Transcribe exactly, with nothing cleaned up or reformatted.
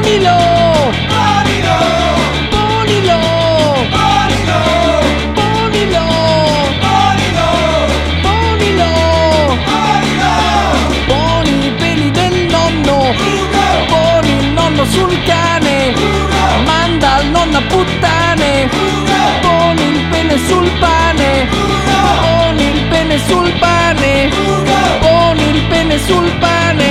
Polilo, Polilo, Polilo, Polilo, Polilo, Polilo, Polilo. Polilo, Poni i peli del nonno, Ugo, poni il nonno sul cane, Ugo, manda al nonno a puttane. Ugo, Poni il pene sul pane, Ugo, poni il pene sul pane, Ugo, poni il pene sul pane.